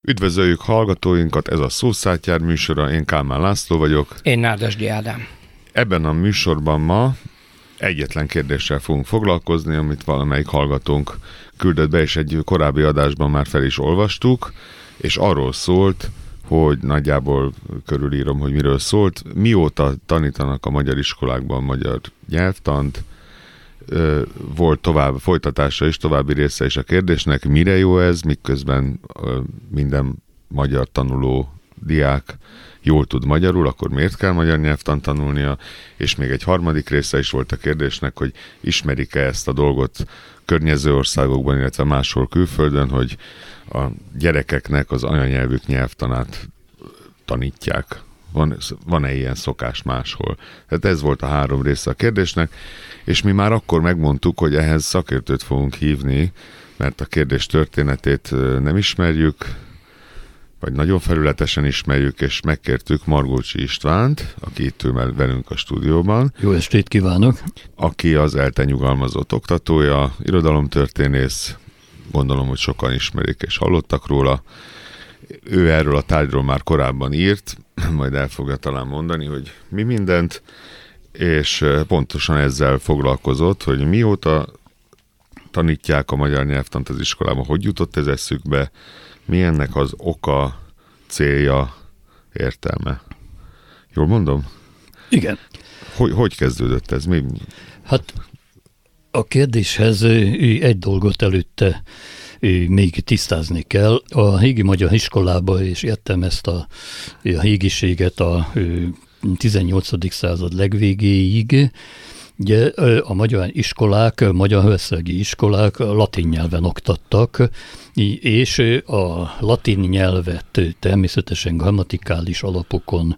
Üdvözöljük hallgatóinkat, ez a Szószátjár műsora, én Kálmán László vagyok. Én Nádasdy Ádám. Ebben a műsorban ma egyetlen kérdéssel fogunk foglalkozni, amit valamelyik hallgatónk küldött be, és egy korábbi adásban már fel is olvastuk, és arról szólt, hogy nagyjából körülírom, hogy miről szólt, mióta tanítanak a magyar iskolákban magyar nyelvtant, volt folytatása is, további része is a kérdésnek, mire jó ez, miközben minden magyar tanuló diák jól tud magyarul, akkor miért kell magyar nyelvtant tanulnia, és még egy harmadik része is volt a kérdésnek, hogy ismerik-e ezt a dolgot környező országokban, illetve máshol külföldön, hogy a gyerekeknek az anyanyelvük nyelvtanát tanítják. Van-e ilyen szokás máshol? Tehát ez volt a három része a kérdésnek, és mi már akkor megmondtuk, hogy ehhez szakértőt fogunk hívni, mert a kérdés történetét nem ismerjük, vagy nagyon felületesen ismerjük, és megkértük Margócsi Istvánt, aki itt ül velünk a stúdióban. Jó estét kívánok! Aki az ELTE nyugalmazott oktatója, irodalomtörténész, gondolom, hogy sokan ismerik és hallottak róla. Ő erről a tárgyról már korábban írt, majd el fogja talán mondani, hogy mi mindent, és pontosan ezzel foglalkozott, hogy mióta tanítják a magyar nyelvtant az iskolában, hogy jutott ez eszükbe, mi ennek az oka, célja, értelme. Jól mondom? Igen. Hogy kezdődött ez? Hát a kérdéshez egy dolgot előtte még tisztázni kell. A Hégi Magyar Iskolába is értem ezt a hégiséget a 18. század legvégéig. Ugye a magyar iskolák, magyarországi iskolák latin nyelven oktattak, és a latin nyelvet természetesen grammatikális alapokon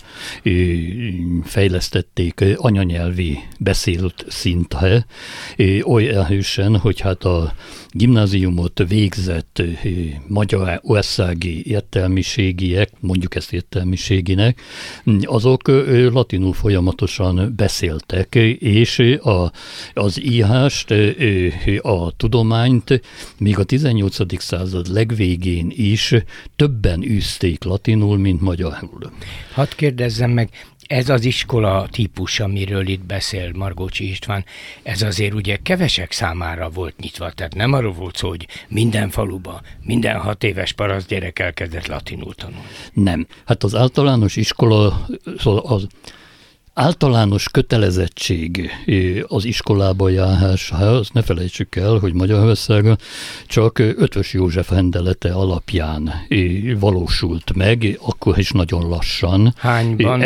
fejlesztették anyanyelvi beszélt szintre, oly erősen, hogy hát a gimnáziumot végzett magyarországi értelmiségiek, mondjuk ezt értelmiséginek, azok latinul folyamatosan beszéltek, és az írást, a tudományt még a 18. század legvégén is többen űzték latinul, mint magyarul. Hadd kérdezzem meg, ez az iskola típus, amiről itt beszél Margócsi István, ez azért ugye kevesek számára volt nyitva, tehát nem arról volt szó, hogy minden faluban, minden 6 éves parasztgyerek elkezdett latinul tanulni. Nem. Hát az általános iskola, az általános kötelezettség az iskolába járásra, azt ne felejtsük el, hogy Magyarországon csak Eötvös József rendelete alapján valósult meg, akkor is nagyon lassan. Hányban?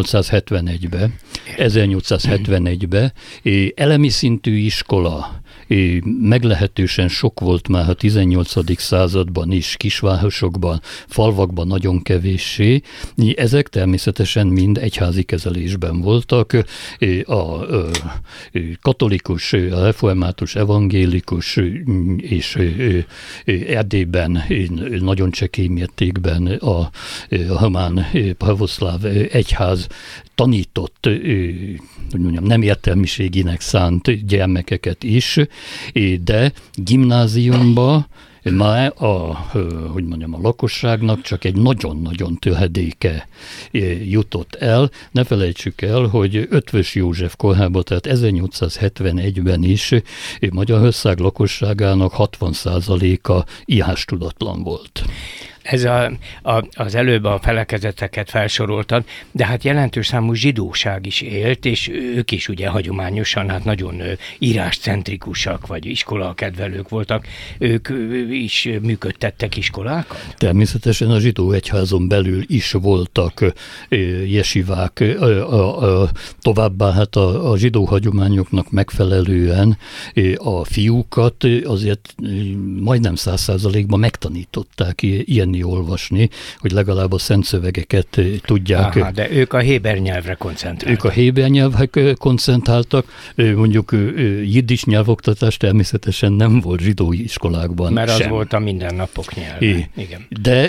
1871-ben elemi szintű iskola meglehetősen sok volt már a 18. században is, kisvárosokban, falvakban nagyon kevéssé. Ezek természetesen mind egyházi kezelésben voltak. A katolikus, a református, evangélikus és Erdélyben nagyon csekély mértékben a román pravoszláv egyház tanított, nem értelmiséginek szánt gyermekeket is, de gimnáziumba már a lakosságnak csak egy nagyon-nagyon töredéke jutott el. Ne felejtsük el, hogy Eötvös József korában, tehát 1871-ben is Magyarország lakosságának 60%-a írástudatlan volt. Ez az előbb a felekezeteket felsoroltad, de hát jelentős számú zsidóság is élt, és ők is ugye hagyományosan hát nagyon íráscentrikusak, vagy iskolakedvelők voltak. Ők is működtettek iskolákat? Természetesen a zsidó egyházon belül is voltak jesivák, továbbá hát a zsidó hagyományoknak megfelelően a fiúkat azért majdnem 100%-ban megtanították ilyen olvasni, hogy legalább a szent szövegeket tudják. Aha, de ők a héber nyelvre koncentráltak. Ők a héber nyelvre koncentráltak, mondjuk jiddis nyelvoktatás természetesen nem volt zsidó iskolákban mert sem. Az volt a mindennapok nyelve. Igen. De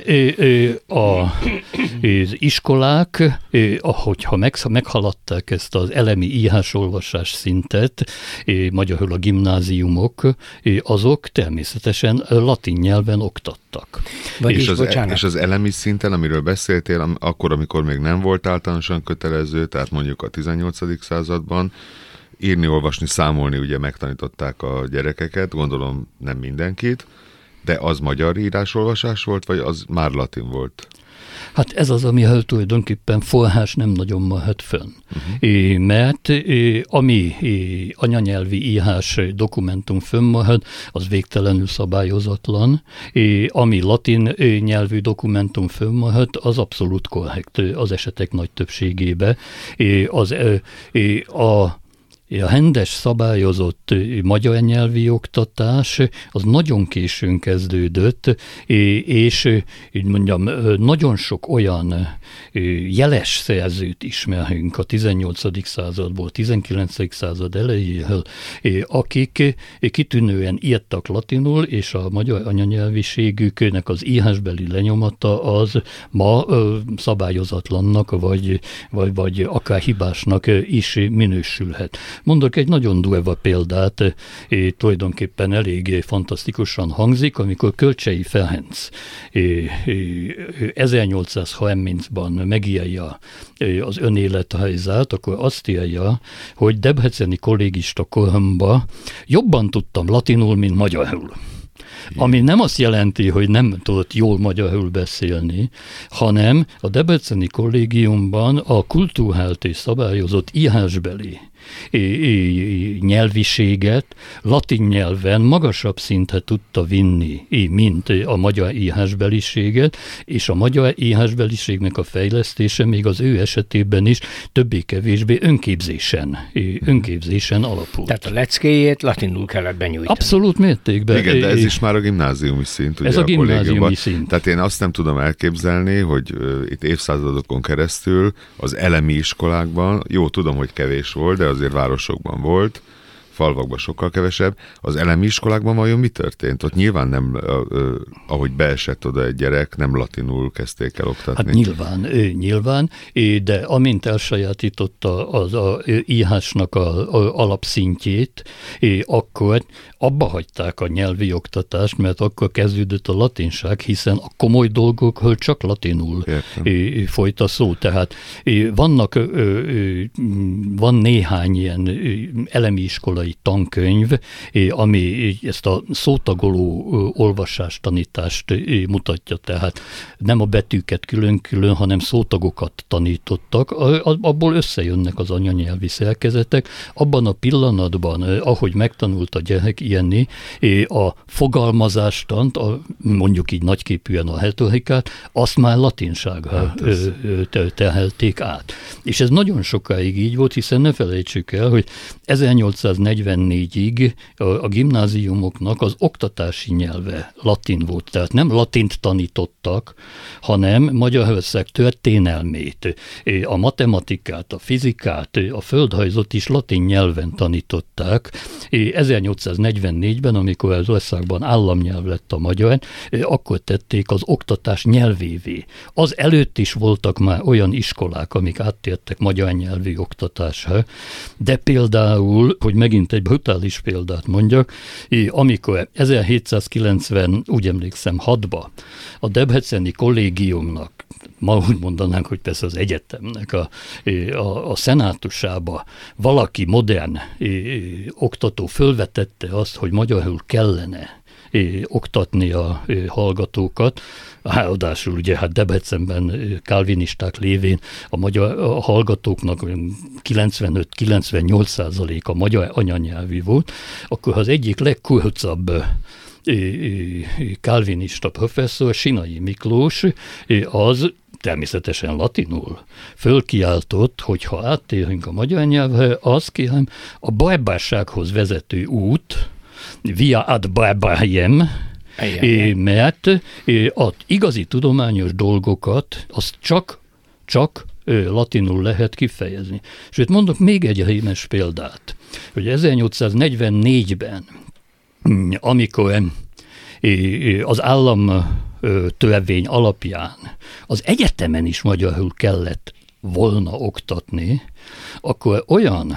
az iskolák, ahogyha meghaladták ezt az elemi írás-olvasás szintet, magyarul a gimnáziumok, azok természetesen latin nyelven oktattak. És És az elemi szinten, amiről beszéltél, akkor, amikor még nem volt általánosan kötelező, tehát mondjuk a 18. században, írni, olvasni, számolni ugye megtanították a gyerekeket, gondolom nem mindenkit, de az magyar írásolvasás volt, vagy az már latin volt? Hát ez az, ami tulajdonképpen forrás nem nagyon mehet fönn. Mert ami anyanyelvi írás dokumentum fönnmarad, az végtelenül szabályozatlan. Ami latin nyelvű dokumentum fönnmarad, az abszolút korrekt az esetek nagy többségében. A rendes, szabályozott magyar nyelvi oktatás az nagyon későn kezdődött, és így mondjam, nagyon sok olyan jeles szerzőt ismerünk a 18. századból, 19. század elejéről, akik kitűnően írtak latinul, és a magyar anyanyelviségüknek az írásbeli lenyomata az ma szabályozatlannak, vagy akár hibásnak is minősülhet. Mondok egy nagyon durva példát, tulajdonképpen elég fantasztikusan hangzik, amikor Kölcsey Ferenc 1830-ban megírja az önéletrajzát, akkor azt írja, hogy debreceni kollégista koromban jobban tudtam latinul, mint magyarul. Ami nem azt jelenti, hogy nem tudott jól magyarul beszélni, hanem a debreceni kollégiumban a kultúrált és szabályozott írásbeli nyelviséget latin nyelven magasabb szintre tudta vinni, mint a magyar írásbeliséget, és a magyar írásbeliségnek a fejlesztése még az ő esetében is többé-kevésbé önképzésen alapult. Tehát a leckéjét latinul kellett benyújtani. Abszolút mértékben. Igen, de ez is már a gimnáziumi szint. Ugye ez a gimnáziumi szint. Tehát én azt nem tudom elképzelni, hogy itt évszázadokon keresztül az elemi iskolákban, jó, tudom, hogy kevés volt, de azért városokban volt, falvakban sokkal kevesebb. Az elemi iskolákban vajon mi történt? Ott nyilván nem, ahogy beesett oda egy gyerek, nem latinul kezdték el oktatni. Hát nyilván, de amint elsajátította az írásnak az alapszintjét, akkor abba hagyták a nyelvi oktatást, mert akkor kezdődött a latinság, hiszen a komoly dolgokról csak latinul folyt a szó. Tehát van néhány ilyen elemi iskolai tankönyv, ami ezt a szótagoló olvasástanítást mutatja, tehát nem a betűket külön-külön, hanem szótagokat tanítottak, abból összejönnek az anyanyelvi szerkezetek. Abban a pillanatban, ahogy megtanult a gyerek írni, a fogalmazástant, mondjuk így nagyképűen a retorikát, azt már latinságra terhelték át. És ez nagyon sokáig így volt, hiszen ne felejtsük el, hogy 1844-ig a gimnáziumoknak az oktatási nyelve latin volt, tehát nem latint tanítottak, hanem Magyarország történelmét, a matematikát, a fizikát, a földrajzot is latin nyelven tanították. 1844-ben, amikor az országban államnyelv lett a magyar, akkor tették az oktatás nyelvévé. Az előtt is voltak már olyan iskolák, amik áttértek magyar nyelvi oktatásra, de például, hogy megint egy brutális példát mondjak, amikor 1790, úgy emlékszem, 6-ba a debreceni kollégiumnak, ma úgy mondanánk, hogy persze az egyetemnek a szenátusába valaki modern oktató fölvetette azt, hogy magyarul kellene oktatni a hallgatókat. Ráadásul ugye hát Debrecenben kálvinisták lévén a magyar hallgatóknak 95-98% a magyar anyanyelvű volt, akkor az egyik legkurcabb kálvinista professzor, Sinai Miklós, az természetesen latinul fölkiáltott, hogy ha áttérünk a magyar nyelvre, az kérem, a barbársághoz vezető út, via ad barbariem, mert az igazi tudományos dolgokat azt csak latinul lehet kifejezni. Sőt, mondok még egy rémes példát, hogy 1844-ben, amikor az állam törvény alapján az egyetemen is magyarul kellett volna oktatni, akkor olyan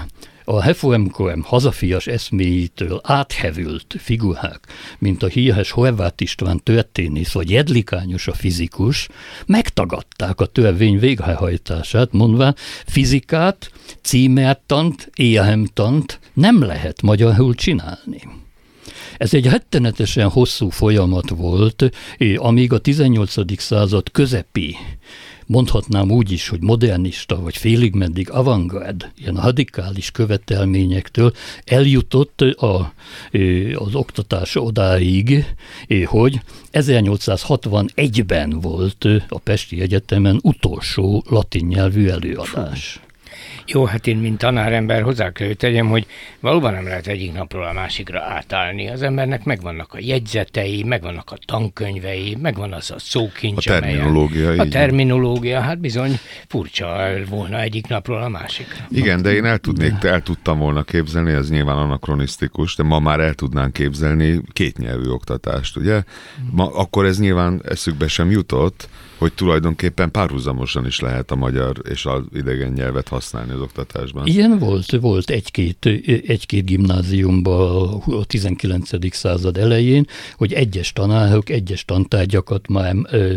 a Hefoemkoem hazafias eszméjétől áthevült figurák, mint a híres Horváth István történész vagy Jedlikányos a fizikus, megtagadták a törvény végrehajtását, mondván fizikát, címertant, éhemtant nem lehet magyarul csinálni. Ez egy rettenetesen hosszú folyamat volt, amíg a 18. század közepi, mondhatnám úgy is, hogy modernista, vagy félig meddig avantgárd, ilyen radikális követelményektől eljutott az oktatás odáig, hogy 1861-ben volt a Pesti Egyetemen utolsó latin nyelvű előadás. Jó, hát én, mint tanárember hozzá kell tegyem, hogy valóban nem lehet egyik napról a másikra átállni. Az embernek megvannak a jegyzetei, megvannak a tankönyvei, megvan az a szókincs, a terminológia. A terminológia, hát bizony furcsa volna egyik napról a másikra. Igen, de én el tudtam volna képzelni, ez nyilván anakronisztikus, de ma már el tudnánk képzelni kétnyelvű oktatást, ugye? Akkor ez nyilván eszükbe sem jutott, hogy tulajdonképpen párhuzamosan is lehet a magyar és az idegen nyelvet használni az oktatásban. Ilyen volt egy-két gimnáziumban a 19. század elején, hogy egyes tanárok egyes tantárgyakat már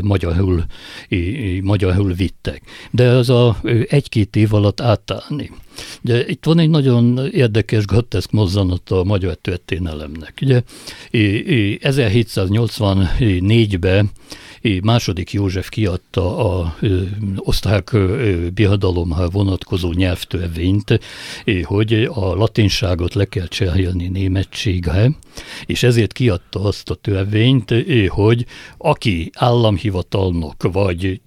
magyarul vittek. De az a egy-két év alatt átállni. Ugye, itt van egy nagyon érdekes, groteszk mozzanata a magyar történelemnek. Ugye, 1784-ben második József kiadta az osztrák birodalomra vonatkozó nyelvtörvényt, hogy a latinságot le kell cserélni németségre, és ezért kiadta azt a törvényt, hogy aki államhivatalnok vagy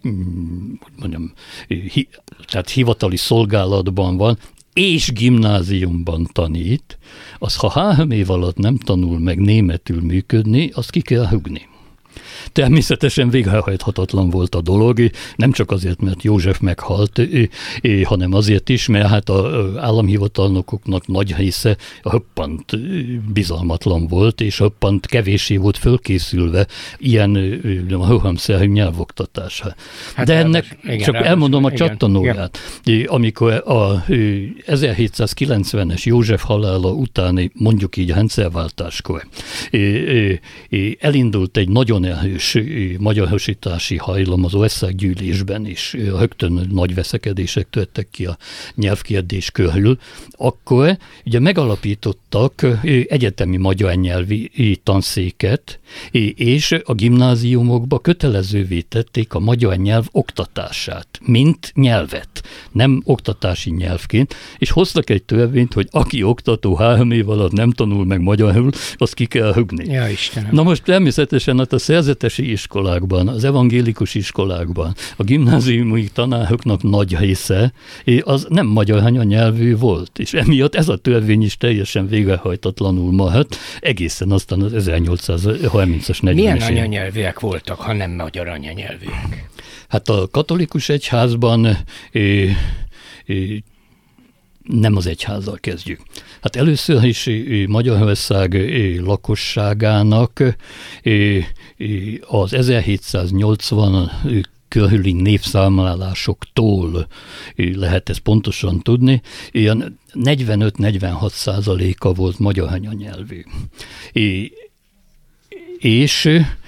tehát hivatali szolgálatban van, és gimnáziumban tanít, az ha 3 év alatt nem tanul meg németül működni, azt ki kell rúgni. Természetesen végrehajthatatlan volt a dolog, nem csak azért, mert József meghalt, hanem azért is, mert hát az államhivatalnokoknak nagy része höppant bizalmatlan volt, és höppant kevéssé volt fölkészülve ilyen rohamszerű nyelvoktatásra. Hát de ennek csak elmondom a csattanóját. Amikor a 1790-es József halála utáni, mondjuk így rendszerváltáskor elindult egy nagyon erős magyarosítási hajlam az országgyűlésben is, rögtön nagy veszekedések törtek ki a nyelvkérdés körül, akkor ugye megalapítottak egyetemi magyar nyelvi tanszéket, és a gimnáziumokba kötelezővé tették a magyar nyelv oktatását, mint nyelvet, nem oktatási nyelvként, és hoztak egy törvényt, hogy aki oktató 3 év alatt nem tanul meg magyarul, azt ki kell rúgni. Ja, Istenem. Na most természetesen hát a szerzetesi iskolákban, az evangélikus iskolákban, a gimnáziumi tanároknak nagy része az nem magyar anyanyelvű volt, és emiatt ez a törvény is teljesen végrehajtatlanul maradt, egészen aztán az 1830-as 40-es. Milyen anyanyelvűek voltak, ha nem magyar anyanyelvűek? Hát a katolikus egyházban nem az egyházzal kezdjük. Hát először is Magyarország lakosságának az 1780 körüli névszámlálásoktól lehet ezt pontosan tudni, ilyen 45-46%-a volt magyar anyanyelvű. És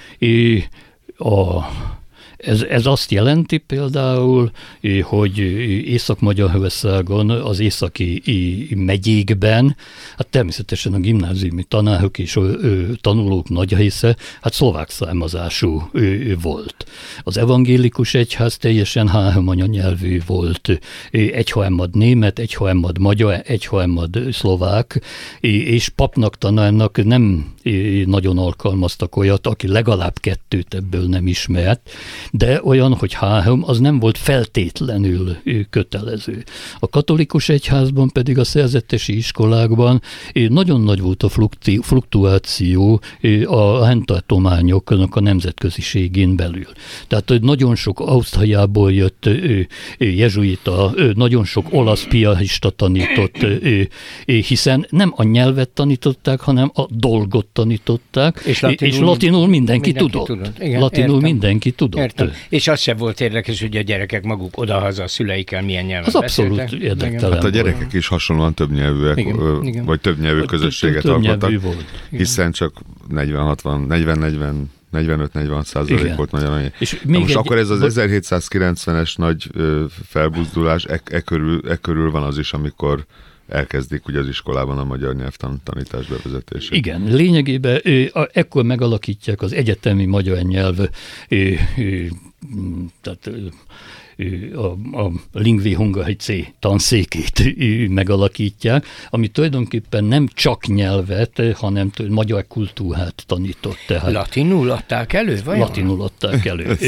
ez azt jelenti például, hogy Észak-Magyarországon, az északi megyékben, hát természetesen a gimnáziumi tanárok és tanulók nagy része, hát szlovák származású volt. Az evangélikus egyház teljesen 3 anyanyelvű volt, egyharmad német, egyharmad magyar, egyharmad szlovák, és papnak, tanárnak nem nagyon alkalmaztak olyat, aki legalább 2 ebből nem ismert, de olyan, hogy 3, az nem volt feltétlenül kötelező. A katolikus egyházban pedig a szerzetesi iskolákban nagyon nagy volt a fluktuáció a rendtartományoknak a nemzetköziségén belül. Tehát nagyon sok Ausztriából jött jezsuita, nagyon sok olasz piarista tanított, hiszen nem a nyelvet tanították, hanem a dolgot tanították, és latinul mindenki tudott. Igen, latinul értem. mindenki tudott. Hallottam. És az sem volt érdekes, hogy a gyerekek maguk odahaza a szüleikkel milyen nyelven beszéltek. Abszolút érdektelen. Hát a gyerekek is hasonlóan többnyelvűek, vagy többnyelvű közösséget alkottak, hiszen csak 45-46% volt nagyon. Most akkor ez az 1790-es nagy felbuzdulás, e körül van az is, amikor elkezdik ugye az iskolában a magyar nyelvtanítás bevezetését. Igen, lényegében ekkor megalakítják az egyetemi magyar nyelv, tehát a Lingvi Hungarici tanszékét megalakítják, ami tulajdonképpen nem csak nyelvet, hanem magyar kultúrát tanított. Tehát latinul adták elő? Vajon? Latinul adták elő.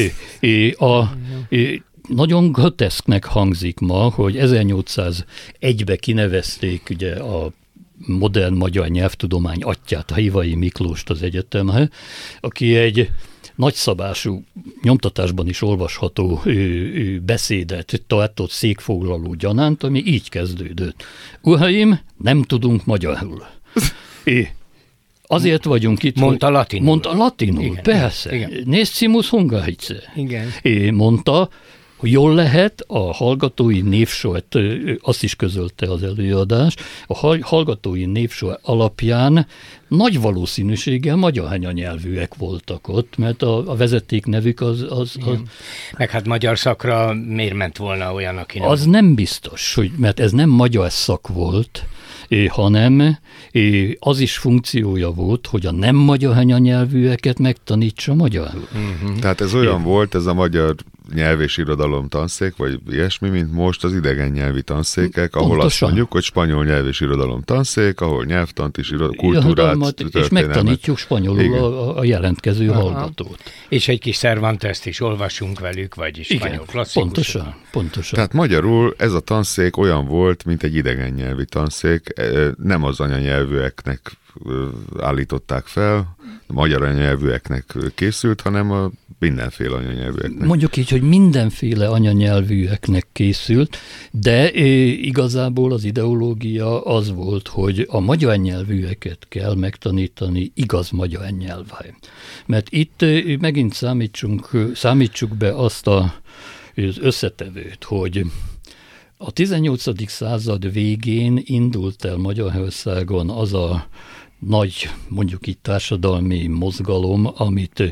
Nagyon groteszknek hangzik ma, hogy 1801-ben kinevezték ugye a modern magyar nyelvtudomány atyját, Hivai Miklóst az egyetemre, aki egy nagyszabású, nyomtatásban is olvasható beszédet tartott székfoglaló gyanánt, ami így kezdődött. Uraim, nem tudunk magyarul. Azért vagyunk itt. Mondta latinul. Mondta latinul, igen, persze. Nescimus Hungarice. Igen. Mondta, hogy jól lehet, a hallgatói névsort, azt is közölte az előadás, a hallgatói névsor alapján nagy valószínűséggel magyar anyanyelvűek voltak ott, mert a vezeték nevük az... Meg hát magyar szakra miért ment volna olyan, aki nem... Az nem biztos, mert ez nem magyar szak volt, hanem az is funkciója volt, hogy a nem magyar anyanyelvűeket megtanítsa magyarul. Tehát ez olyan volt, ez a magyar nyelv és irodalom tanszék, vagy ilyesmi, mint most az idegen nyelvi tanszékek, ahol pontosan azt mondjuk, hogy spanyol nyelv és irodalom tanszék, ahol nyelvtant és kultúrát, történelmet. És megtanítjuk spanyolul a jelentkező hallgatót. És egy kis Cervantest is olvasunk velük, vagy spanyol klasszikus. Pontosan. Tehát magyarul ez a tanszék olyan volt, mint egy idegen nyelvi tanszék, nem az anyanyelvűeknek állították fel, a magyar anyanyelvűeknek készült, hanem a mindenféle anyanyelvűeknek. Mondjuk így, hogy mindenféle anyanyelvűeknek készült, de igazából az ideológia az volt, hogy a magyar nyelvűeket kell megtanítani igaz magyar nyelvvel. Mert itt megint számítsuk be azt az összetevőt, hogy a 18. század végén indult el Magyarországon az a nagy, mondjuk itt társadalmi mozgalom, amit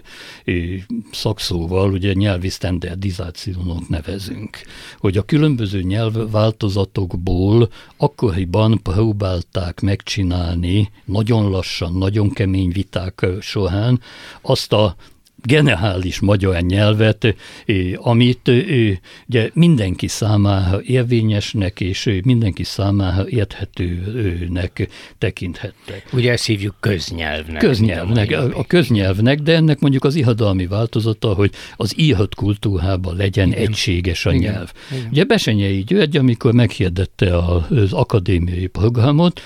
szakszóval ugye nyelvi standardizációnak nevezünk. Hogy a különböző nyelvváltozatokból akkoriban próbálták megcsinálni nagyon lassan, nagyon kemény viták során azt a generális magyar nyelvet, amit ugye mindenki számára érvényesnek és mindenki számára érthetőnek tekinthettek. Ugye ezt hívjuk köznyelvnek. A köznyelvnek, de ennek mondjuk az irodalmi változata, hogy az írott kultúrában legyen egységes a nyelv. Igen. Ugye Bessenyei György, amikor meghirdette az akadémiai programot,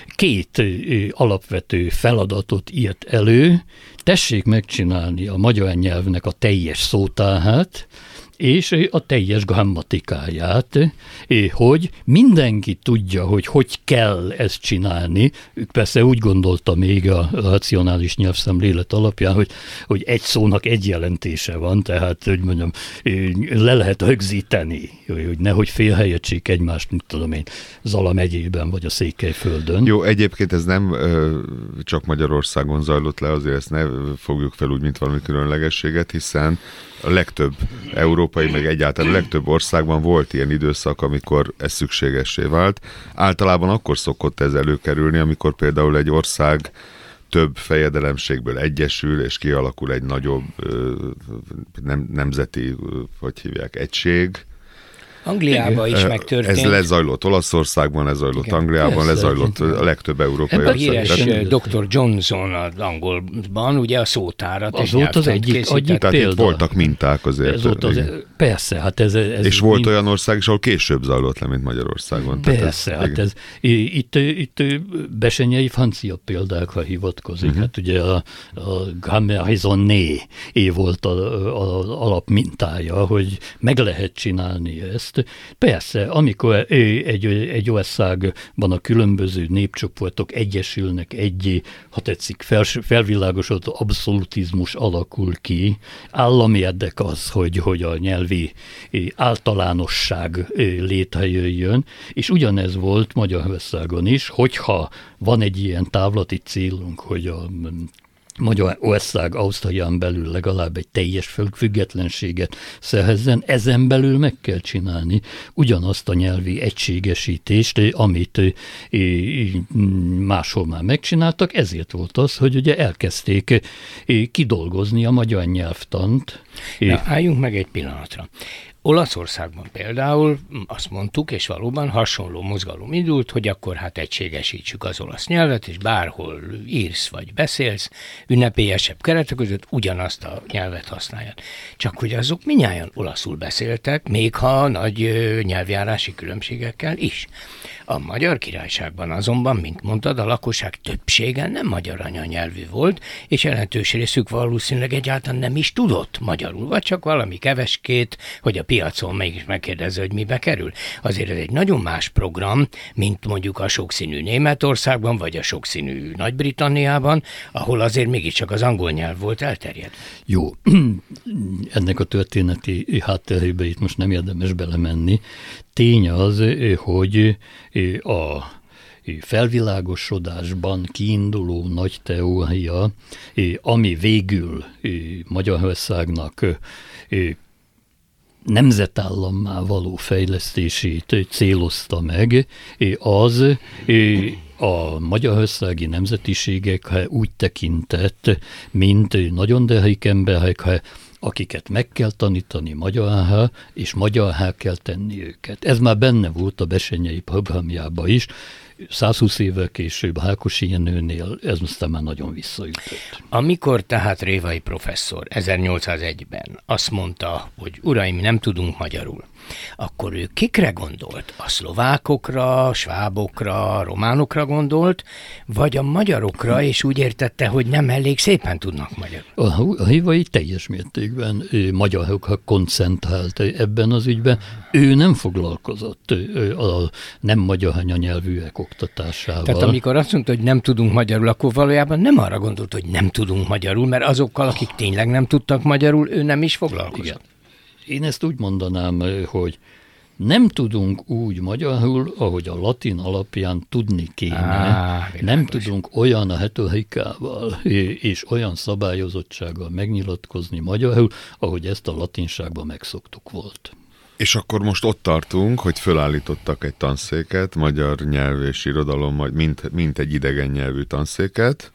2 alapvető feladatot írt elő, tessék megcsinálni a magyar nyelvnek a teljes szótárát, és a teljes grammatikáját, hogy mindenki tudja, hogy kell ezt csinálni. Ők persze úgy gondolta még a racionális nyelvszemlélet alapján, hogy egy szónak egy jelentése van, tehát, hogy mondjam, le lehet rögzíteni, hogy nehogy félrejtsék egymást, mit tudom én, Zala megyében, vagy a Székelyföldön. Jó, egyébként ez nem csak Magyarországon zajlott le, azért ezt ne fogjuk fel úgy, mint valami különlegességet, hiszen a legtöbb európai, meg egyáltalán a legtöbb országban volt ilyen időszak, amikor ez szükségessé vált. Általában akkor szokott ez előkerülni, amikor például egy ország több fejedelemségből egyesül, és kialakul egy nagyobb nemzeti, hogy hívják, egység. Angliában is megtörtént. Ez lezajlott Olaszországban, lezajlott Angliában, lezajlott a legtöbb európai ország. A híres Dr. Johnson az angolban, ugye a szótárat. Az volt az egyik tehát példa. Itt voltak minták azért. Persze, hát ez és volt olyan ország is, ahol később zajlott le, mint Magyarországon. Persze, hát ez, itt Bessenyei francia példákra hivatkozik. Hát ugye a grammaire raisonnée volt az alapmintája, hogy meg lehet csinálni ezt, ezt. Persze, amikor egy országban a különböző népcsoportok egyesülnek egyé, ha tetszik, felvilágosodott abszolutizmus alakul ki, állami érdek az, hogy a nyelvi általánosság létrejöjjön, és ugyanez volt Magyarországon is, hogyha van egy ilyen távlati célunk, hogy a Magyarország Ausztrián belül legalább egy teljes függetlenséget szerezzen, ezen belül meg kell csinálni ugyanazt a nyelvi egységesítést, amit máshol már megcsináltak, ezért volt az, hogy ugye elkezdték kidolgozni a magyar nyelvtant. Na, álljunk meg egy pillanatra. Olaszországban például azt mondtuk, és valóban hasonló mozgalom indult, hogy akkor hát egységesítsük az olasz nyelvet, és bárhol írsz vagy beszélsz, ünnepélyesebb keretek között ugyanazt a nyelvet használják. Csak hogy azok mindnyájan olaszul beszéltek, még ha nagy nyelvjárási különbségekkel is. A Magyar Királyságban azonban, mint mondtad, a lakosság többsége nem magyar anyanyelvű volt, és jelentős részük valószínűleg egyáltalán nem is tudott magyarul, vagy csak valami keveskét, hogy a piacon mégis megkérdezze, hogy mibe kerül. Azért ez egy nagyon más program, mint mondjuk a sokszínű Németországban, vagy a sokszínű Nagy-Britanniában, ahol azért mégiscsak az angol nyelv volt elterjedt. Jó, ennek a történeti hátterébe itt most nem érdemes belemenni. Tény az, hogy a felvilágosodásban kiinduló nagy teória, ami végül Magyarországnak nemzetállammá való fejlesztését célozta meg, az a magyarországi nemzetiségekre úgy tekintett, mint nagyon derék emberekre, akiket meg kell tanítani magyarrá, és magyarrá kell tenni őket. Ez már benne volt a Bessenyei programjában is, 120 évvel később Hákosi Jenőnél ez aztán már nagyon visszaütött. Amikor tehát Révai professzor 1801-ben azt mondta, hogy uraim, nem tudunk magyarul, akkor ő kikre gondolt? A szlovákokra, svábokra, románokra gondolt, vagy a magyarokra, és úgy értette, hogy nem elég szépen tudnak magyarul? A Révai teljes mértékben magyarokra koncentrált ebben az ügyben. Ő nem foglalkozott a nem magyar anyanyelvűek oktatásával. Tehát amikor azt mondta, hogy nem tudunk magyarul, akkor valójában nem arra gondolt, hogy nem tudunk magyarul, mert azokkal, akik tényleg nem tudtak magyarul, ő nem is foglalkozott. Igen. Én ezt úgy mondanám, hogy nem tudunk úgy magyarul, ahogy a latin alapján tudni kéne. Nem tudunk olyan retorikával és olyan szabályozottsággal megnyilatkozni magyarul, ahogy ezt a latinságban megszoktuk volt. És akkor most ott tartunk, hogy fölállítottak egy tanszéket, magyar nyelv és irodalom, mint egy idegen nyelvű tanszéket,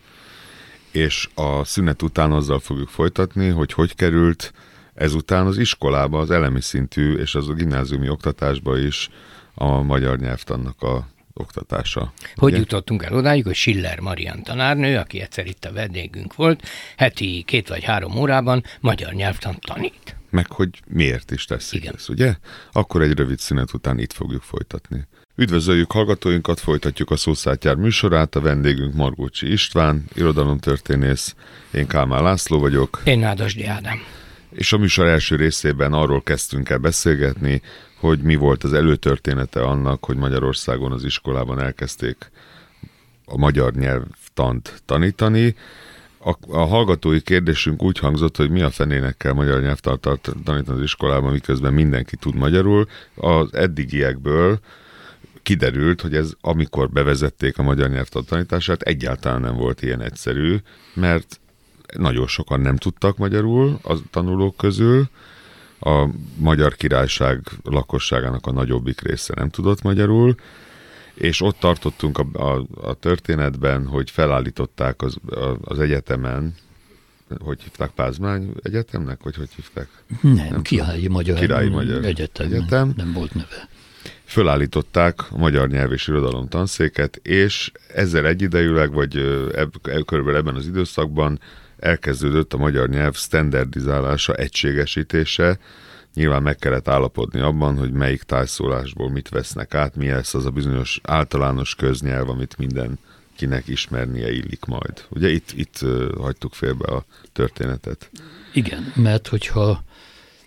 és a szünet után azzal fogjuk folytatni, hogy került ezután az iskolába, az elemi szintű és az a gimnáziumi oktatásba is a magyar nyelvtannak a oktatása. Hogy jutottunk el odáig, hogy Schiller Marian tanárnő, aki egyszer itt a vendégünk volt, heti 2 vagy 3 órában magyar nyelvtant tanít. Meg hogy miért is teszik ezt, ugye? Akkor egy rövid szünet után itt fogjuk folytatni. Üdvözöljük hallgatóinkat, folytatjuk a Szószátyár műsorát, a vendégünk Margócsi István, irodalomtörténész, én Kálmán László vagyok. Én Nádasdy Ádám. És a műsor első részében arról kezdtünk el beszélgetni, hogy mi volt az előtörténete annak, hogy Magyarországon az iskolában elkezdték a magyar nyelvtant tanítani. A hallgatói kérdésünk úgy hangzott, hogy mi a fenének kell magyar nyelvtant tanítani az iskolában, miközben mindenki tud magyarul. Az eddigiekből kiderült, hogy ez amikor bevezették a magyar nyelvtan tanítását, egyáltalán nem volt ilyen egyszerű, mert nagyon sokan nem tudtak magyarul a tanulók közül, a Magyar Királyság lakosságának a nagyobbik része nem tudott magyarul, és ott tartottunk a történetben, hogy felállították az egyetemen, hogy hívták, Pázmány Egyetemnek, vagy hogy hívták? Nem Királyi Magyar Egyetem, nem volt neve. Fölállították a magyar nyelv és irodalom tanszéket, és ezzel egyidejűleg, vagy körülbelül ebben az időszakban elkezdődött a magyar nyelv standardizálása, egységesítése. Nyilván meg kellett állapodni abban, hogy melyik tájszólásból mit vesznek át, mi lesz az a bizonyos általános köznyelv, amit mindenkinek ismernie illik majd. Ugye itt hagytuk félbe a történetet. Igen, mert hogyha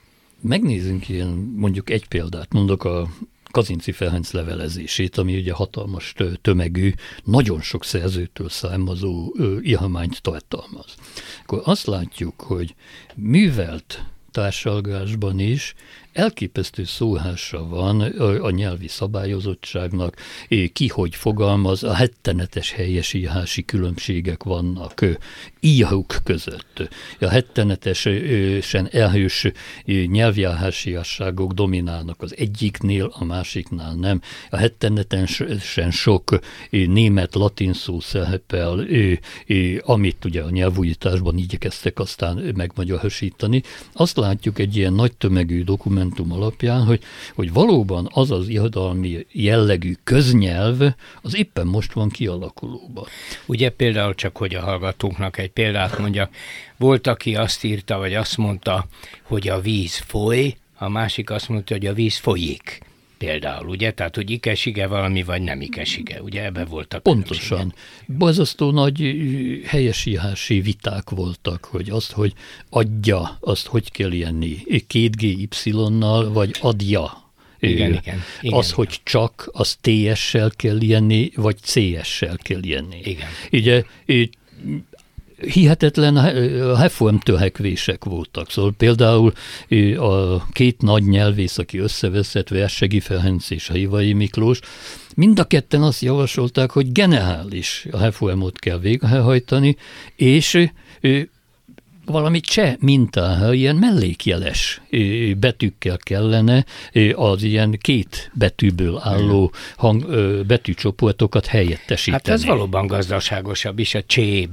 megnézzünk ilyen, mondjuk egy példát, mondok a Kazinczy Ferenc levelezését, ami ugye hatalmas tömegű, nagyon sok szerzőtől származó írmányt tartalmaz. Akkor azt látjuk, hogy művelt társalgásban is elképesztő szóhása van a nyelvi szabályozottságnak, ki hogy fogalmaz, a rettenetes helyesírási különbségek vannak írók között. A rettenetesen erős nyelvjárásiasságok dominálnak az egyiknél, a másiknál nem. A rettenetesen sok német-latin szó szerepel, amit ugye a nyelvújításban igyekeztek aztán megmagyarosítani. Azt látjuk egy ilyen nagy tömegű dokumentum alapján, hogy valóban az az irodalmi jellegű köznyelv, az éppen most van kialakulóban. Ugye például csak, hogy a hallgatóknak egy példát mondjak, volt, aki azt írta, vagy azt mondta, hogy a víz foly, a másik azt mondta, hogy a víz folyik. Például, ugye? Tehát, hogy ikesige valami, vagy nem ikesige. Ugye ebben voltak pontosan. Borzasztó nagy helyesírási viták voltak, hogy azt, hogy adja, azt hogy kell írni? 2GY-nal, vagy adja? Igen. Az, hogy csak, az TS-sel kell írni, vagy CS-sel kell írni. Igen. Ugye, hihetetlen reformtörekvések voltak. Szóval például a két nagy nyelvész, aki összeveszett, Versegi Ferenc és Révai Miklós, mind a ketten azt javasolták, hogy generális reformot kell végrehajtani, és valami cseh mintára ilyen mellékjeles betűkkel kellene az ilyen két betűből álló betűcsoportokat helyettesíteni. Hát ez valóban gazdaságosabb is, a csé,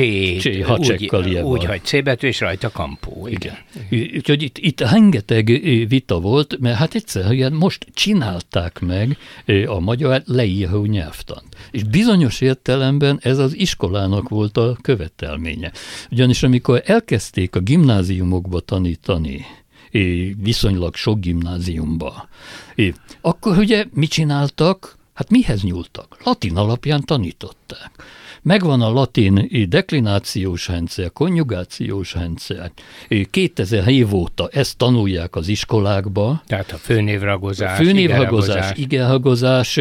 úgy, hogy C betű, és rajta kampó. Igen. Úgyhogy itt rengeteg vita volt, mert hát egyszerűen most csinálták meg a magyar leíró nyelvtant. És bizonyos értelemben ez az iskolának volt a követelménye. Ugyanis amikor elkezdték a gimnáziumokba tanítani, viszonylag sok gimnáziumba, akkor ugye mit csináltak? Hát mihez nyúltak? Latin alapján tanították. Megvan a latin deklinációs rendszer, konjugációs rendszer. 2000 év óta ezt tanulják az iskolákba. Tehát a főnévragozás, igerragozás,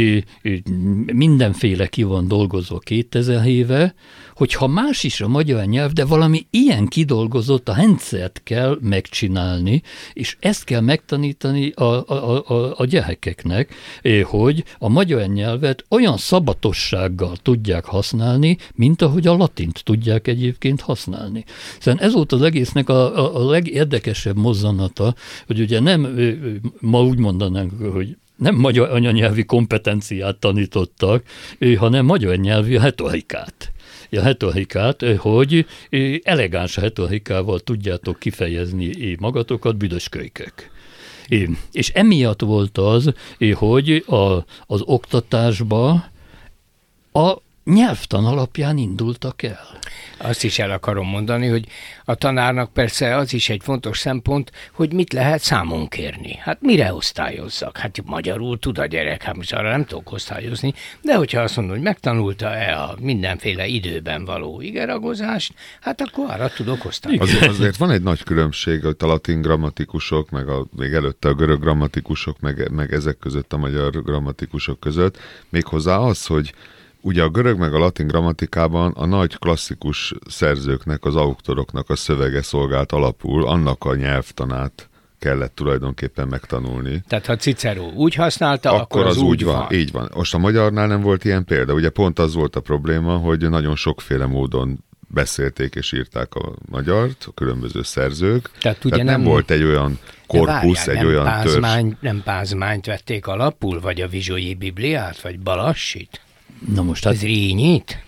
mindenféle ki van dolgozva 2000 éve, hogyha más is a magyar nyelv, de valami ilyen kidolgozott a rendszert kell megcsinálni, és ezt kell megtanítani a gyerekeknek, hogy a magyar nyelvet olyan szabatossággal tudják használni, mint ahogy a latint tudják egyébként használni. Szóval ez volt az egésznek a legérdekesebb mozzanata, hogy ugye nem, ma úgy mondanánk, hogy nem magyar anyanyelvi kompetenciát tanítottak, hanem magyar nyelvi retorikát. A retorikát, hogy elegáns retorikával tudjátok kifejezni magatokat, büdös kölykök. És emiatt volt az, hogy az oktatásba a nyelvtan alapján indultak el. Azt is el akarom mondani, hogy a tanárnak persze az is egy fontos szempont, hogy mit lehet számon kérni. Hát mire osztályozzak? Hát magyarul tud a gyerek, hát most arra nem tudok osztályozni, de hogyha azt mondom, hogy megtanulta-e a mindenféle időben való igeragozást, hát akkor arra tudok osztályozni. Azért van egy nagy különbség, hogy a latin grammatikusok, meg még előtte a görög grammatikusok, meg ezek között a magyar grammatikusok között, méghozzá az, hogy ugye a görög meg a latin grammatikában a nagy klasszikus szerzőknek, az autoroknak a szövege szolgált alapul, annak a nyelvtanát kellett tulajdonképpen megtanulni. Tehát ha Cicero úgy használta, akkor az úgy van. Így van. Most a magyarnál nem volt ilyen példa. Ugye pont az volt a probléma, hogy nagyon sokféle módon beszélték és írták a magyart, a különböző szerzők. Tehát ugye nem volt egy olyan korpusz, egy olyan törzs. Nem Pázmányt vették alapul, vagy a Vizsolyi Bibliát, vagy Balassit? Na most hát Zrínit?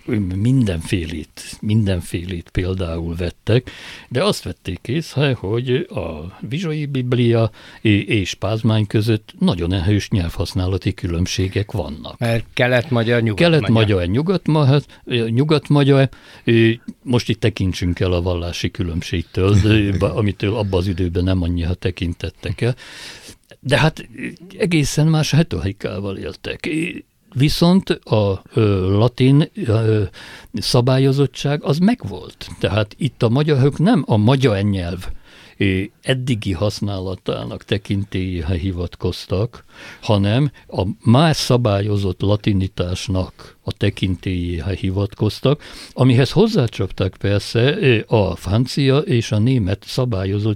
Mindenfélét például vettek, de azt vették észre, hogy a Vizsolyi Biblia és Pázmány között nagyon erős nyelvhasználati különbségek vannak. Mert kelet-magyar, nyugat-magyar, most itt tekintsünk el a vallási különbségtől, amitől abban az időben nem annyira tekintettek el, de hát egészen más retorikával éltek. Viszont a latin szabályozottság az megvolt. Tehát itt a magyarok nem a magyar nyelv eddigi használatának tekintélyéhez hivatkoztak, hanem a más szabályozott latinitásnak a tekintélyéhez hivatkoztak, amihez hozzácsapták persze a francia és a német szabályozott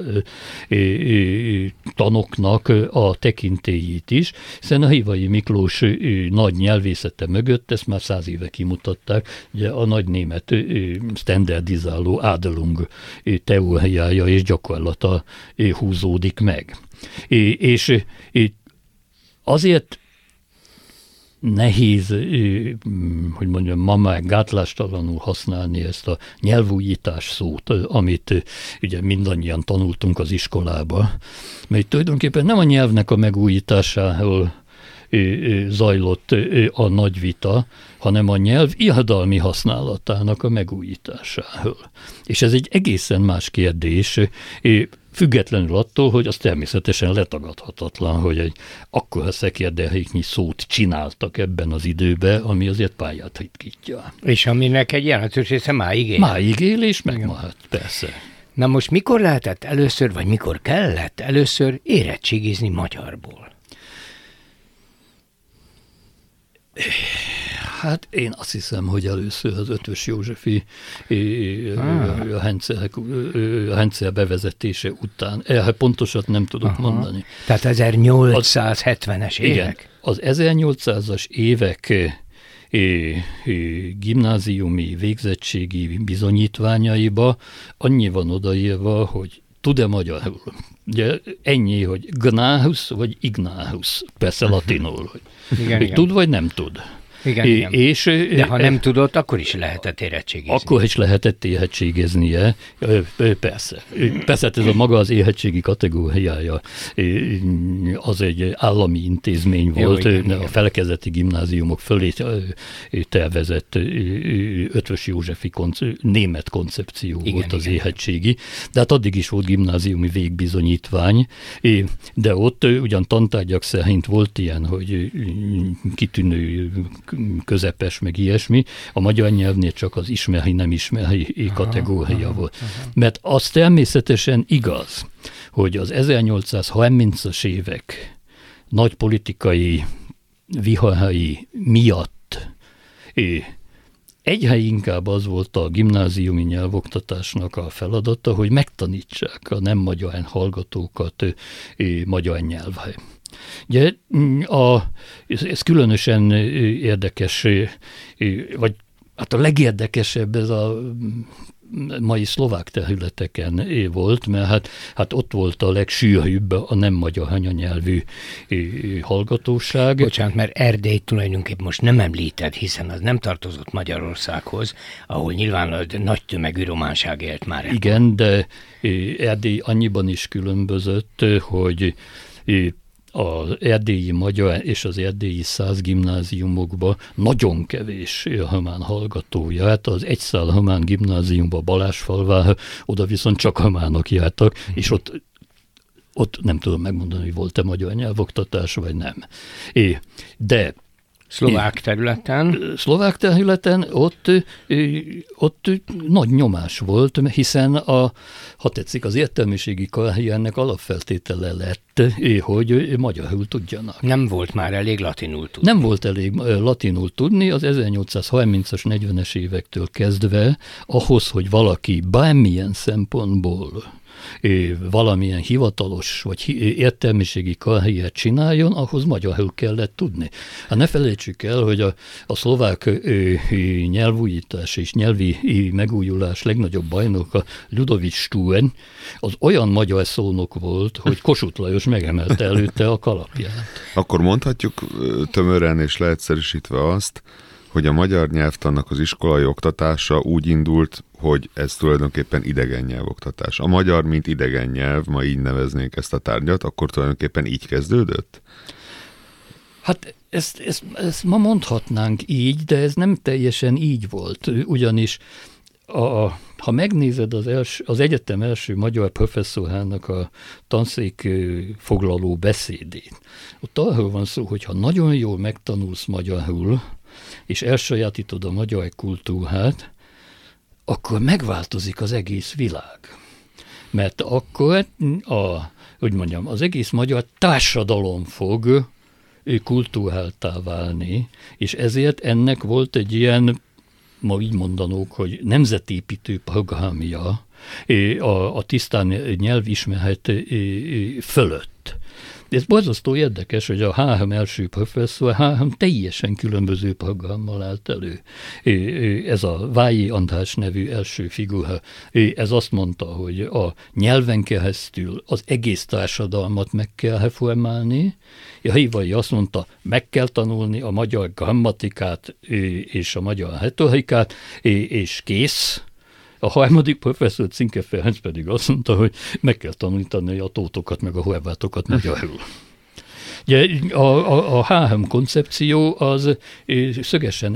tanoknak a tekintélyét is, hiszen a Hivai Miklós nagy nyelvészete mögött ezt már 100 éve kimutatták, ugye a nagy német standardizáló Adelung teóriája és gyakorlata húzódik meg. És azért nehéz, hogy mondjam, ma már gátlástalanul használni ezt a nyelvújítás szót, amit ugye mindannyian tanultunk az iskolába, mert tulajdonképpen nem a nyelvnek a megújításáról zajlott a nagy vita, hanem a nyelv irodalmi használatának a megújításáról. És ez egy egészen más kérdés, függetlenül attól, hogy az természetesen letagadhatatlan, hogy egy akkora szekérderéknyi szót csináltak ebben az időben, ami azért pályát ritkítja. És aminek egy jelentős része máig él. Máig él és megmaradt, persze. Na most mikor lehetett először, vagy mikor kellett először érettségizni magyarból? Hát én azt hiszem, hogy először az Eötvös Józsefi rendszer bevezetése után. Pontosat nem tudok mondani. Tehát 1870-es évek? Igen, az 1800-as évek gimnáziumi végzettségi bizonyítványaiba annyi van odaírva, hogy tud-e magyarul. Ugye ennyi, hogy Gnáhus vagy Ignáhus, persze latinul, hogy igen. Tud vagy nem tud. Igen. De ha nem tudott, akkor is lehetett érettségizni. Akkor is lehetett érettségiznie, persze. Persze ez a maga az érettségi kategóriája, az egy állami intézmény volt, a felekezeti gimnáziumok fölé tervezett Eötvös Józsefi német koncepció volt az érettségi, de hát addig is volt gimnáziumi végbizonyítvány, de ott ugyan tantárgyak szerint volt ilyen, hogy kitűnő közepes, meg ilyesmi, a magyar nyelvnél csak az ismeri, nem ismeri kategória volt. Mert az természetesen igaz, hogy az 1830-as évek nagy politikai viharai miatt egyre inkább az volt a gimnáziumi nyelvoktatásnak a feladata, hogy megtanítsák a nem magyar hallgatókat magyar nyelvre. Ugye, ez különösen érdekes, vagy hát a legérdekesebb ez a mai szlovák területeken volt, mert hát ott volt a legsűrűbb a nem magyar anyanyelvű hallgatóság. Bocsánat, mert Erdélyt tulajdonképpen most nem említed, hiszen az nem tartozott Magyarországhoz, ahol nyilván a nagy tömegű románság élt már. Igen, de Erdély annyiban is különbözött, hogy az erdélyi magyar és az erdélyi szász gimnáziumokban nagyon kevés román hallgatója. Hát az egyszál román gimnáziumba Balázsfalvá, oda viszont csak románok jártak, és ott nem tudom megmondani, hogy volt-e magyar nyelvoktatás, vagy nem. De Szlovák területen ott nagy nyomás volt, hiszen ha tetszik, az értelmiségi karriernek alapfeltétele lett, hogy magyarul tudjanak. Nem volt már elég latinul tudni. Nem volt elég latinul tudni, az 1830-as, 40-es évektől kezdve ahhoz, hogy valaki bármilyen szempontból valamilyen hivatalos vagy értelmiségi karriert csináljon, ahhoz magyarul kellett tudni. Hát ne felejtsük el, hogy a szlovák nyelvújítás és nyelvi megújulás legnagyobb bajnoka Ludovic Stuen az olyan magyar szónok volt, hogy Kossuth Lajos megemelte előtte a kalapját. Akkor mondhatjuk tömören és leegyszerűsítve azt, hogy a magyar nyelvtannak az iskolai oktatása úgy indult, hogy ez tulajdonképpen idegen nyelvoktatás. A magyar, mint idegen nyelv, ma így neveznénk ezt a tárgyat, akkor tulajdonképpen így kezdődött? Hát ezt ma mondhatnánk így, de ez nem teljesen így volt, ugyanis ha megnézed az egyetem első magyar professzorának a tanszék foglaló beszédét, ott arról van szó, hogy ha nagyon jól megtanulsz magyarul, és elsajátítod a magyar kultúrát, akkor megváltozik az egész világ. mert akkor az egész magyar társadalom fog kultúráltá válni, és ezért ennek volt egy ilyen, ma így mondanók, hogy nemzetépítő programja a tisztán nyelvismeret fölött. De ez borzasztó érdekes, hogy a H3 első professzor H3 teljesen különböző programmal állt elő. Ez a Vályi András nevű első figura, ez azt mondta, hogy a nyelven keresztül az egész társadalmat meg kell reformálni. A Hívai azt mondta, meg kell tanulni a magyar grammatikát és a magyar retorikát, és kész. A harmadik professzor Cinke Ferenc pedig azt mondta, hogy meg kell tanítani a tótokat, meg a horvátokat magyarul. Ugye a H3 koncepció az szögesen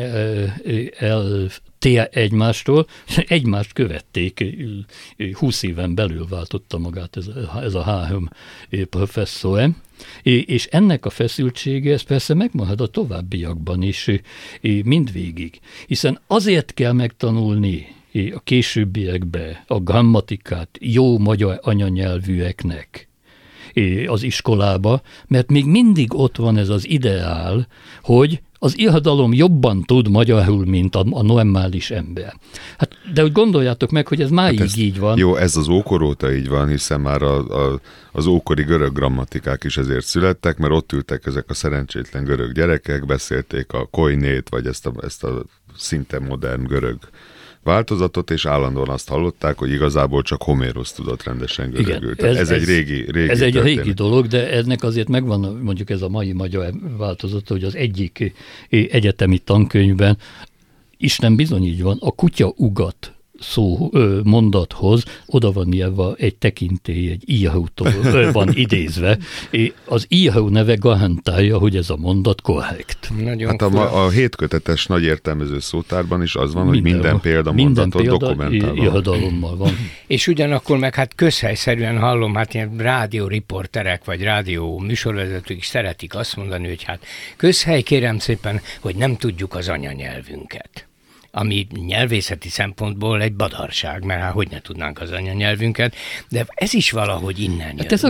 eltér egymástól, egymást követték, 20 éven belül váltotta magát ez a H3 professzor, és ennek a feszültsége, ez persze megmarad a továbbiakban is mindvégig, hiszen azért kell megtanulni a későbbiekbe a grammatikát jó magyar anyanyelvűeknek az iskolába, mert még mindig ott van ez az ideál, hogy az irodalom jobban tud magyarul, mint a normális ember. Hát, de úgy gondoljátok meg, hogy ez máig így van. Jó, ez az ókor óta így van, hiszen már az ókori görög grammatikák is ezért születtek, mert ott ültek ezek a szerencsétlen görög gyerekek, beszélték a koinét, vagy ezt a szinte modern görög változatot, és állandóan azt hallották, hogy igazából csak Homérosz tudott rendesen görögül. Ez egy régi dolog, de ennek azért megvan mondjuk ez a mai magyar változat, hogy az egyik egyetemi tankönyvben, Isten bizony így van, a kutya ugat mondathoz oda van írva egy tekintély, egy írhótól van idézve. Az írhó neve garantálja, hogy ez a mondat korrekt. Hát a hétkötetes nagy értelmező szótárban is az van, hogy minden példamondatot dokumentálva. Irodalommal van. És ugyanakkor meg hát közhelyszerűen hallom, hát ilyen rádióriporterek vagy rádió műsorvezetők is szeretik azt mondani, hogy hát közhely, kérem szépen, hogy nem tudjuk az anyanyelvünket. Ami nyelvészeti szempontból egy badarság, mert hát hogy ne tudnánk az anyanyelvünket, de ez is valahogy innen jön. Hát ez a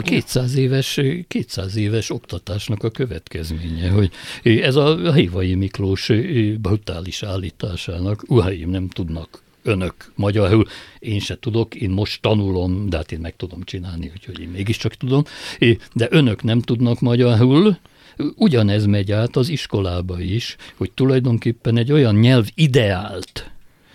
200 éves oktatásnak a következménye, hogy ez a Hívai Miklós brutális állításának, uraim, nem tudnak önök magyarul, én se tudok, én most tanulom, de hát én meg tudom csinálni, úgyhogy én mégiscsak tudom, de önök nem tudnak magyarul. Ugyanez megy át az iskolába is, hogy tulajdonképpen egy olyan nyelvideált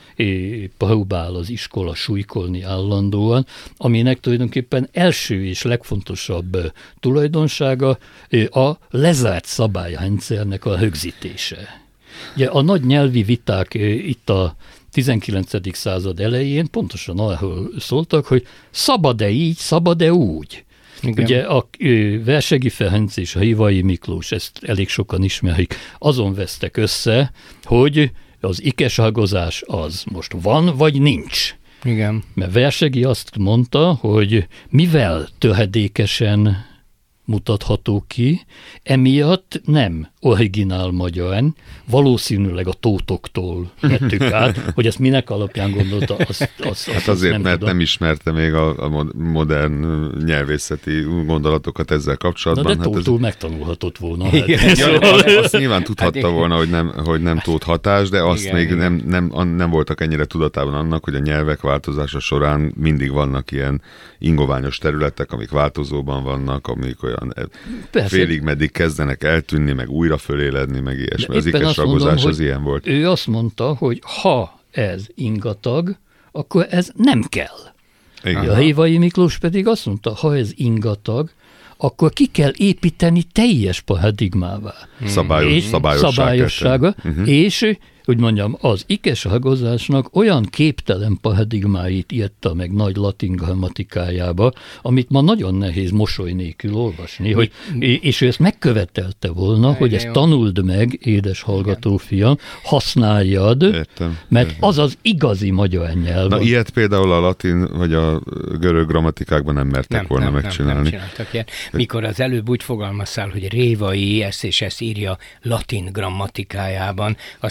próbál az iskola súlykolni állandóan, aminek tulajdonképpen első és legfontosabb tulajdonsága a lezárt szabályrendszernek a rögzítése. Ugye a nagy nyelvi viták itt a 19. század elején pontosan arról szóltak, hogy szabad-e így, szabad-e úgy. Igen. Ugye a Versegi Ferenc és a Hívai Miklós, ezt elég sokan ismerik, azon vesztek össze, hogy az ikeságozás az most van, vagy nincs. Igen. Mert Versegi azt mondta, hogy mivel töredékesen mutatható ki, emiatt nem originál magyarán, valószínűleg a tótoktól vettük át, hogy ezt minek alapján gondolta, hát azért, nem mert tudom. Nem ismerte még a modern nyelvészeti gondolatokat ezzel kapcsolatban. Na de tótól megtanulhatott volna. Azt nyilván tudhatta volna, hogy nem tóthatás, de azt még nem voltak ennyire tudatában annak, hogy a nyelvek változása során mindig vannak ilyen ingoványos területek, amik változóban vannak, amik olyan félig meddig kezdenek eltűnni, meg újra föléledni, meg ilyesmi. Az ikesragozás az ilyen volt. Ő azt mondta, hogy ha ez ingatag, akkor ez nem kell. Igen. A Hívai Miklós pedig azt mondta, ha ez ingatag, akkor ki kell építeni teljes paradigmává. Szabályossága. És úgy mondjam, az ikesragozásnak olyan képtelen paradigmáit írta meg nagy latin grammatikájába, amit ma nagyon nehéz mosoly nélkül olvasni, hogy, és ő ezt megkövetelte volna, hogy ezt tanuld meg, édes hallgató fiam, használjad, értem. Mert az az igazi magyar nyelv. Na ilyet például a latin vagy a görög grammatikákban nem mertek volna megcsinálni. Nem csináltak ilyet. Mikor az előbb úgy fogalmaztál, hogy Révai ezt és ezt írja latin grammatikájában, az persze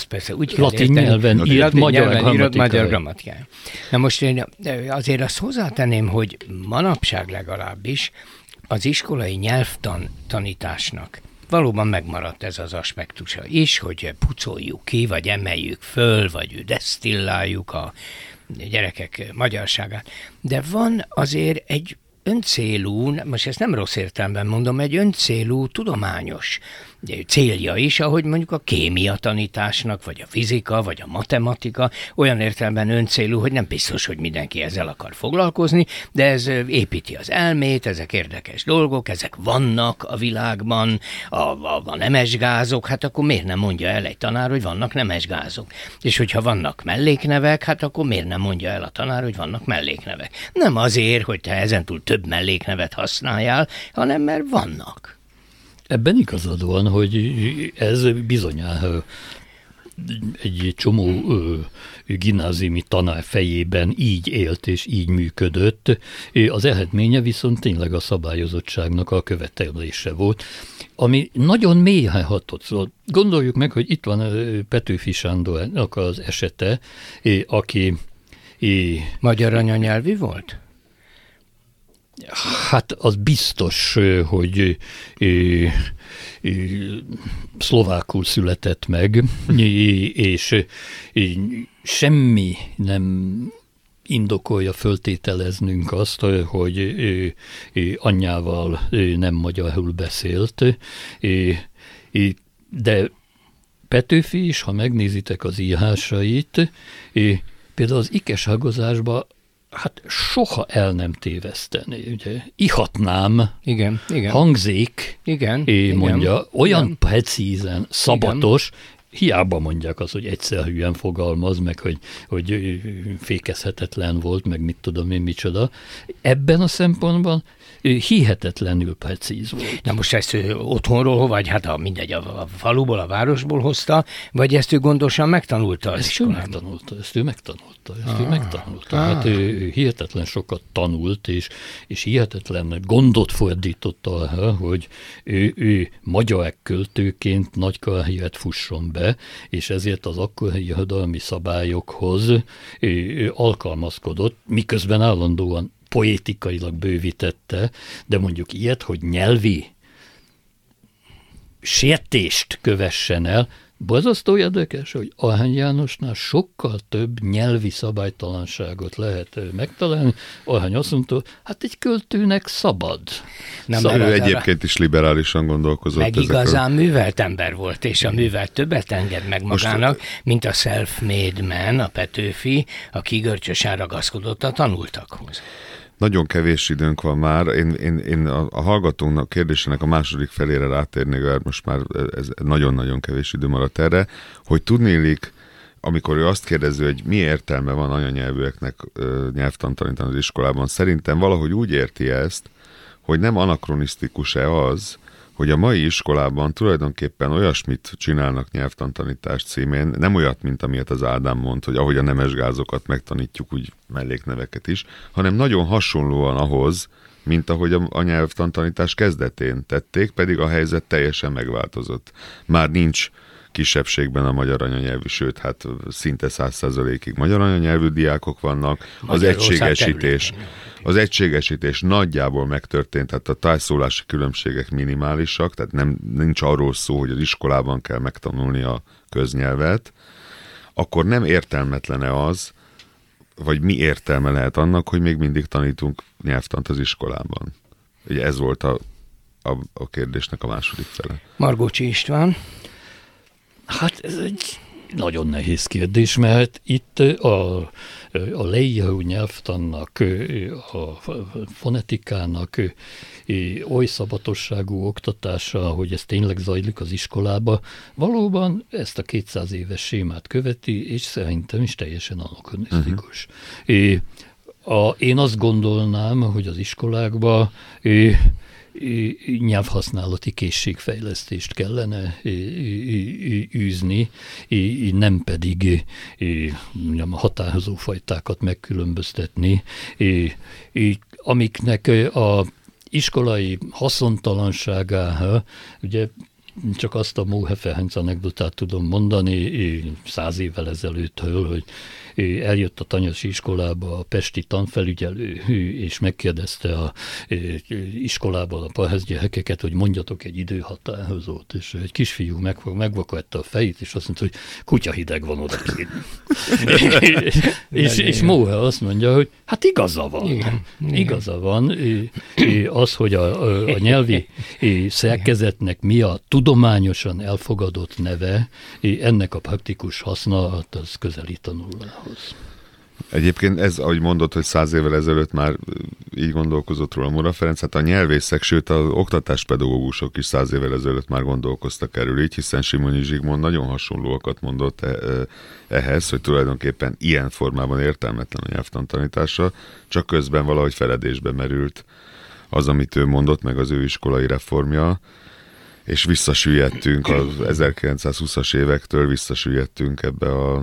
úgy kell latin nyelven írt magyar grammatikája. Na most én azért azt hozzátenném, hogy manapság legalábbis az iskolai nyelvtanításnak valóban megmaradt ez az aspektusa is, hogy pucoljuk ki, vagy emeljük föl, vagy desztilláljuk a gyerekek magyarságát. De van azért egy öncélú, most ezt nem rossz értelemben mondom, egy öncélú tudományos célja is, ahogy mondjuk a kémia tanításnak, vagy a fizika, vagy a matematika, olyan értelemben öncélú, hogy nem biztos, hogy mindenki ezzel akar foglalkozni, de ez építi az elmét, ezek érdekes dolgok, ezek vannak a világban, a nemesgázok, hát akkor miért nem mondja el egy tanár, hogy vannak nemesgázok? És hogyha vannak melléknevek, hát akkor miért nem mondja el a tanár, hogy vannak melléknevek? Nem azért, hogy te ezentúl több melléknevet használjál, hanem mert vannak. Ebben igazad van, hogy ez bizonyára egy csomó gimnáziumi tanár fejében így élt és így működött. Az eredménye viszont tényleg a szabályozottságnak a követelése volt, ami nagyon mélyen hatott. Szóval gondoljuk meg, hogy itt van Petőfi Sándornak az esete, aki... Magyar anyanyelvű volt? Hát az biztos, hogy szlovákul született meg, és semmi nem indokolja föltételeznünk azt, hogy anyjával nem magyarul beszélt, de Petőfi is, ha megnézitek az írásait, például az ikeságozásban hát soha el nem téveszteni. Ugye, ihatnám, igen. hangzik, mondja, igen, olyan igen. Precízen, szabatos, hiába mondják azt, hogy egyszerűen fogalmaz, meg hogy fékezhetetlen volt, meg mit tudom én micsoda. Ebben a szempontban hihetetlenül precíz volt. Na most ezt ő otthonról, vagy hát mindegy, a faluból, a városból hozta, vagy ezt ő gondosan megtanulta az iskolában? Ezt ő megtanulta. Hát ő hihetetlen sokat tanult, és hihetetlen gondot fordított arra, hogy ő magyar költőként nagy karriert fusson be, és ezért az akkori irodalmi szabályokhoz alkalmazkodott, miközben állandóan poétikailag bővítette, de mondjuk ilyet, hogy nyelvi sértést kövessen el, borzasztó érdekes, hogy Arany Jánosnál sokkal több nyelvi szabálytalanságot lehet megtalálni. Arany azt mondta, hát egy költőnek szabad. Ő egyébként is liberálisan gondolkozott. Meg igazán művelt ember volt, és a művelt többet enged meg magának, mint a self-made man, a Petőfi, aki görcsösen ragaszkodott a tanultakhoz. Nagyon kevés időnk van már. Én a hallgatónak kérdésének a második felére rátérnék, mert most már ez nagyon-nagyon kevés idő maradt erre, hogy tudnélik, amikor ő azt kérdezi, hogy mi értelme van anyanyelvűeknek nyelvtant tanítani az iskolában, szerintem valahogy úgy érti ezt, hogy nem anakronisztikus-e az, hogy a mai iskolában tulajdonképpen olyasmit csinálnak nyelvtantanítás címén, nem olyat, mint amilyet az Ádám mond, hogy ahogy a nemesgázokat megtanítjuk, úgy mellékneveket is, hanem nagyon hasonlóan ahhoz, mint ahogy a nyelvtantanítás kezdetén tették, pedig a helyzet teljesen megváltozott. Már nincs kisebbségben a magyar anyanyelvű, sőt, hát szinte 100%-ig magyar anyanyelvű diákok vannak. Az egységesítés nagyjából megtörtént, tehát a tájszólási különbségek minimálisak, tehát nincs arról szó, hogy az iskolában kell megtanulni a köznyelvet, akkor nem értelmetlene az, vagy mi értelme lehet annak, hogy még mindig tanítunk nyelvtant az iskolában. Ugye ez volt a kérdésnek a második fele. Margócsi István. Hát ez egy nagyon nehéz kérdés, mert itt a leíró nyelvtannak, a fonetikának oly szabatosságú oktatása, hogy ez tényleg zajlik az iskolába, valóban ezt a 200 éves sémát követi, és szerintem is teljesen anakronisztikus. Én azt gondolnám, hogy az iskolákban nyelvhasználati készségfejlesztést kellene űzni, nem pedig a határozó fajtákat megkülönböztetni, amiknek a iskolai haszontalanságára, ugye csak azt a Móhefe-Henc anekdotát tudom mondani 100 évvel ezelőttől, hogy eljött a tanyasi iskolába a pesti tanfelügyelő, és megkérdezte a iskolában a palhez gyerekeket, hogy mondjatok egy időhatározót, és egy kisfiú megvakarta a fejét, és azt mondta, hogy kutya hideg van odakint. és Móhe azt mondja, hogy hát igaza van. Igen. Igaza van. Az, hogy a nyelvi szerkezetnek mi a tudományosan elfogadott neve, ennek a praktikus használat az közelít a nullához. Egyébként ez, ahogy mondod, hogy 100 évvel ezelőtt már így gondolkozott róla Mura Ferenc, hát a nyelvészek, sőt az oktatáspedagógusok is 100 évvel ezelőtt már gondolkoztak erről így, hiszen Simonyi Zsigmond nagyon hasonlóakat mondott ehhez, hogy tulajdonképpen ilyen formában értelmetlen a nyelvtan tanítása, csak közben valahogy feledésbe merült az, amit ő mondott, meg az ő iskolai reformja, és visszasüllyedtünk az 1920-as évektől, visszasüllyedtünk ebbe a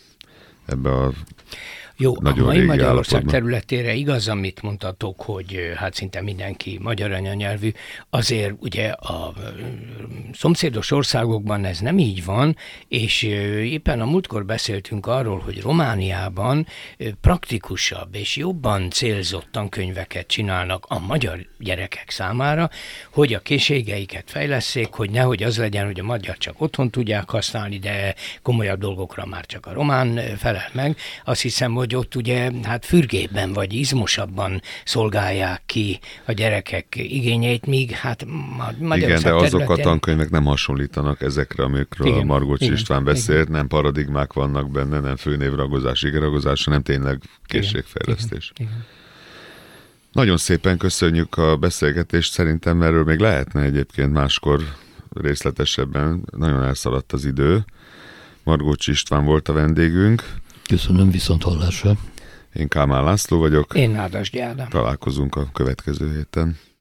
jó, a mai Magyarország állapotban. területére igaz, amit mondtatok, hogy hát szinte mindenki magyar anyanyelvű, azért ugye a szomszédos országokban ez nem így van, és éppen a múltkor beszéltünk arról, hogy Romániában praktikusabb és jobban célzottan könyveket csinálnak a magyar gyerekek számára, hogy a készségeiket fejlesszék, hogy nehogy az legyen, hogy a magyar csak otthon tudják használni, de komolyabb dolgokra már csak a román felel meg. Azt hiszem, hogy ott ugye hát fürgébben vagy izmosabban szolgálják ki a gyerekek igényeit, míg hát Magyarország igen, de azok a tankönyvek nem hasonlítanak ezekre, amikről igen, Margócz István beszélt, igen. Nem paradigmák vannak benne, nem főnévragozás, igeragozás, hanem tényleg készségfejlesztés. Igen. Nagyon szépen köszönjük a beszélgetést, szerintem erről még lehetne egyébként máskor részletesebben, nagyon elszaladt az idő. Margócz István volt a vendégünk. Köszönöm, viszont hallásra. Én Kálmán László vagyok. Én Nádasdy Ádám. Találkozunk a következő héten.